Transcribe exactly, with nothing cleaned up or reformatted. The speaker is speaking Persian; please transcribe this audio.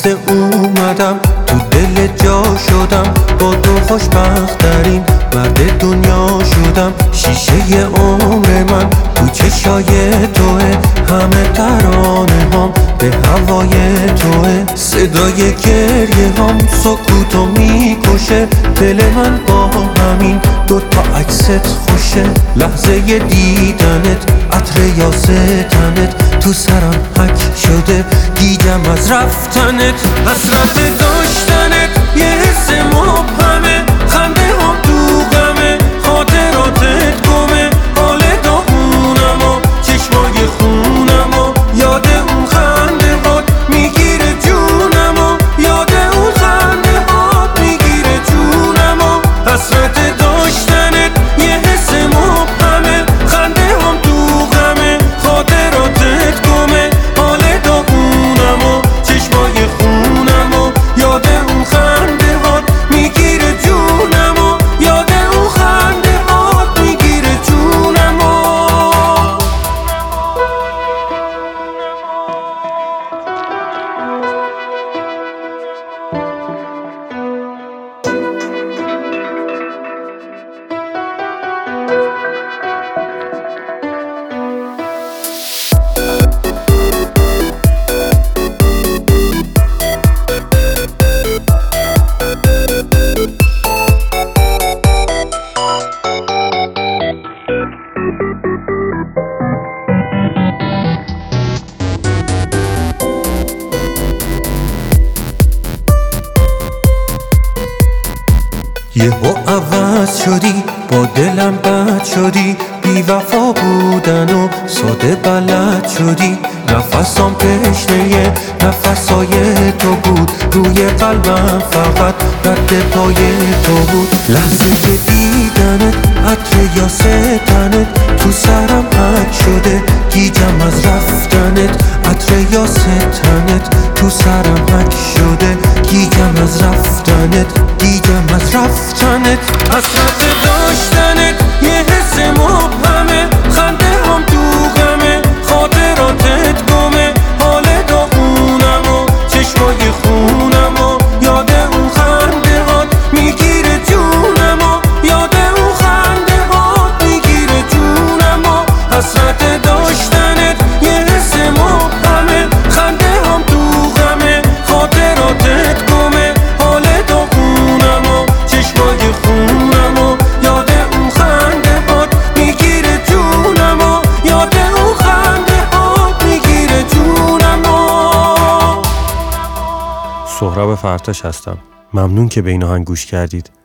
خسته اومدم تو دل جا شدم، با تو خوشبخت ترین مرد دنیا شدم. شیشه عمر من تو چشای توه، همه ترانه هام به هوای توه. صدای گریه هام سکوتو میکشه، دل من با همین دوتا عکست خوشه. لحظه دیدنت عطر یاستنت تو سرم حک شده، گیجم از رفتنت. حسرت داشتنت یه حس مبهمه، خنده هم تو غمه، خاطراتت گمه. حال داغونم و چشمای خونم و یاد اون خنده هات میگیره جونم و یاد اون خنده هات میگیره جونم و حسرت داشتنت یه حس مبهمه، خنده هم تو غمه، خاطراتت گمه. حال داغونم و چشمای خونم و یاد اون خنده هات میگیره جونم و یاد اون خنده هات میگیره جونم و یهو عوض شدی، با دلم بد شدی، بی وفا بودن و ساده بلد شدی. نفسام تشنه نفسای تو بود، روی قلبم فقط رد پای تو بود. لحظه که دیدنت عطر یاستنت تو سرم حک شده، گیجم از رفتنت. عطر یاستنت تو سرم حک شده، گیجم از رفتنت، گیجم از رفتنت. حسرت داشتنت یه حس مبهمه، خنده هم تو غمه، خاطراتت گمه. حال داغونم و چشمای خونم و یاد اون خنده هات میگیره جونم و یاد اون خنده هات میگیره جونم و حسرت داشتنت یه حس مبهمه، خنده هم تو غمه، خاطراتت گمه. حال داغونم و چشمای خونم و یاد اون خنده هات میگیره جونم و یاد اون خنده هات میگیره جونم و سهراب فرتاش هستم. ممنون که به این آهنگ گوش کردید.